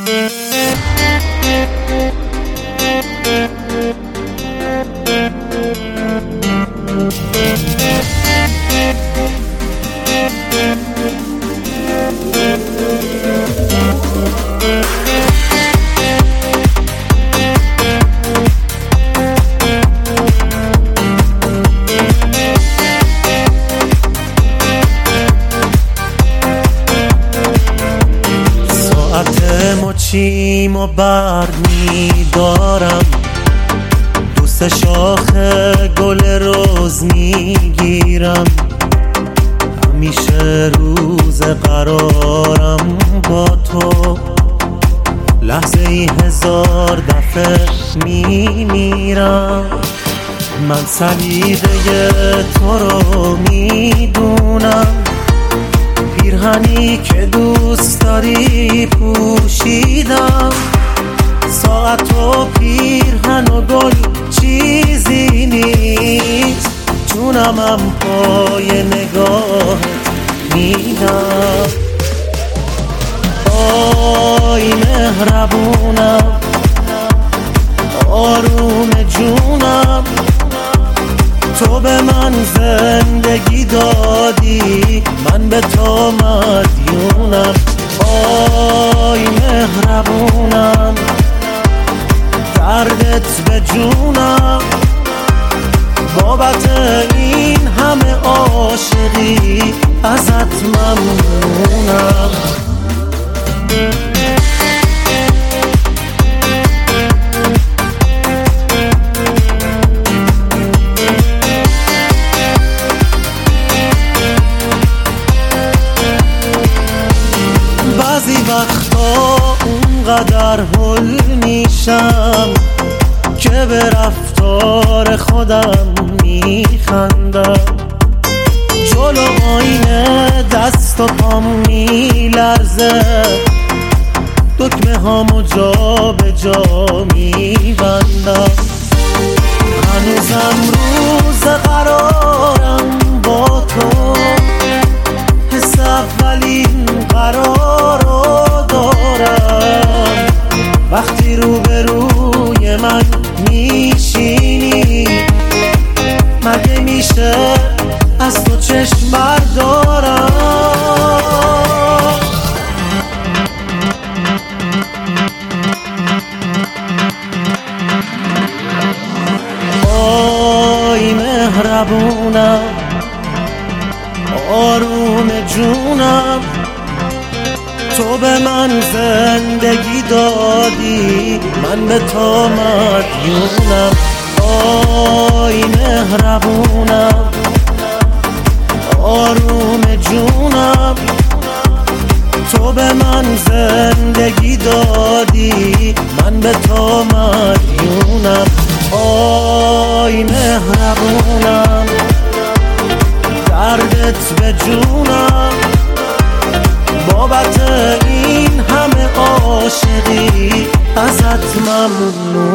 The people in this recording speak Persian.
مچیم و بر میدارم، دوست شاخ گل روز میگیرم، همیشه روز قرارم با تو، لحظه ای هزار دفعه میمیرم. من سلیقه تو رو میدونم، پیرهنی که دوست داری پوشیدم، ساعت و پیرهن و گل چیزی نیست، جونمم پای نگاهت میدم. آی مهربونم، آروم جونم، تو به من زندگی دادی، من به تو مدیونم. آی مهربونم، دردت به جونم، بابت این همه عاشقی ازت ممنونم. بعضی وقتا اونقدر هول میشم که به رفتار خودم میخندم، جلو آینه دست و پام میلرزه، دکمه هامو جا به جا میبندم، هنوزم روز قرارم با تو، حس اولین قرار رو دارم، وقتی روبروی من میشینی مگه میشه از تو چشم بردارم. آی مهربونم، آروم جونم، تو به من زندگی دادی، من به تو مدیونم. آی مهربونم، آروم جونم، تو به من زندگی دادی، من به تو مدیونم. آی مهربونم، دردت به جونم، بابت این همه عاشقی ازت ممنون.